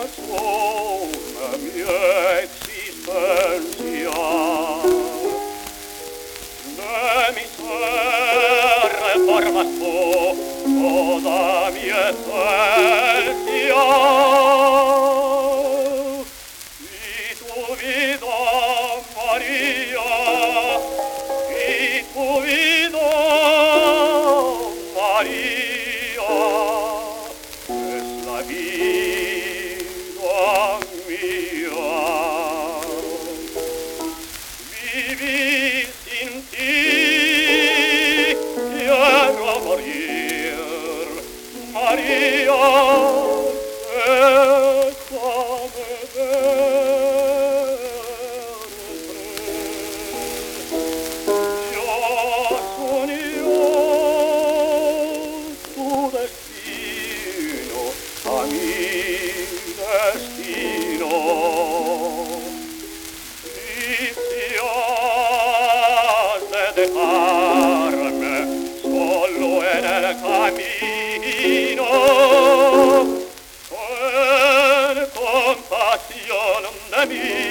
razona mi existencia. De mi ser formas tú toda mi esencia. Y tu vida, María, y tu vida, María, es la vida mía. Viví sin ti, quiero morir, María, déjame verte. Yo soñé tu destino, a mi destino. Y si has de dejarme solo en el camino, ten compasión de mí.